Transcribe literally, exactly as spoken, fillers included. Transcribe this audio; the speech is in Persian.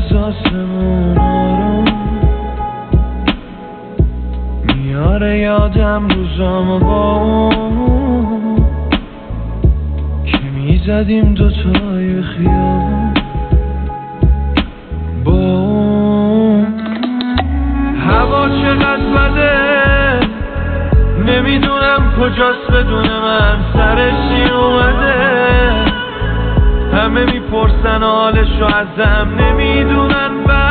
از آسمون آروم میاره یادم روزام با اون که میزدیم دوتای خیابون با اون. هوا چقدر بده نمیدونم کجاست بدون من سرش چی اومده، همه میپرسن حالشو ازم نمیدونن.